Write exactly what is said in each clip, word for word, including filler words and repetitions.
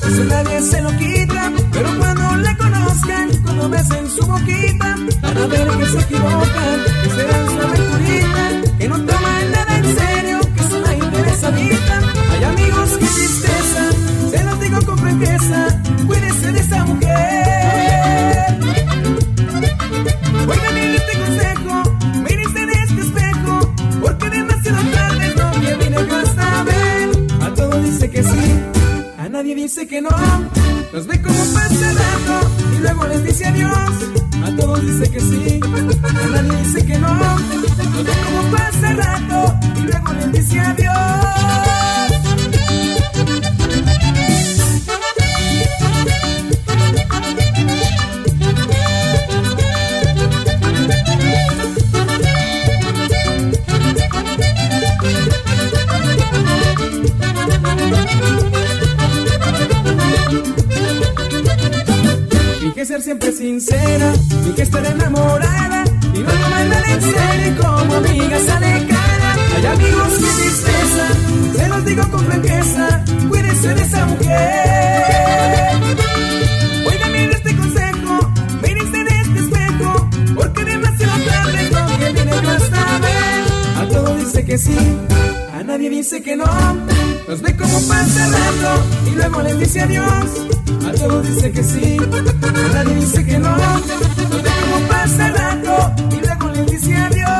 eso nadie se lo quita. Pero cuando la conozcan, cuando besen su boquita, van a ver que se equivocan, que será su aventurita, que no toman nada en serio, que es una interesadita. Hay amigos, qué tristeza, se los digo con franqueza, cuídese de esa mujer. Oigan bien este consejo, mírense en este espejo, porque demasiado tarde no me viene yo hasta ver. A todo dice que sí, a nadie dice que no. Los ve como pasa el rato y luego les dice adiós. A todos dice que sí, a nadie dice que no. Los ve como pasa el rato y luego les dice adiós. Finge ser siempre sincera, finge estar enamorada y no tomarla en serio, como amiga sale cara. Hay amigos, qué tristeza, se los digo con franqueza, cuídese de esa mujer. Oigan bien este consejo, mírense en este espejo, porque demasiado tarde no que viene yo hasta ver. A todo dice que sí, a nadie dice que no. Los ve como pasa el rato y luego les dice adiós. A todos dice que sí, a nadie dice que no. Los ve como pasa el rato y luego les dice adiós.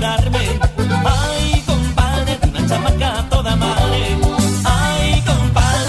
Ay, compadre,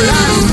llorar.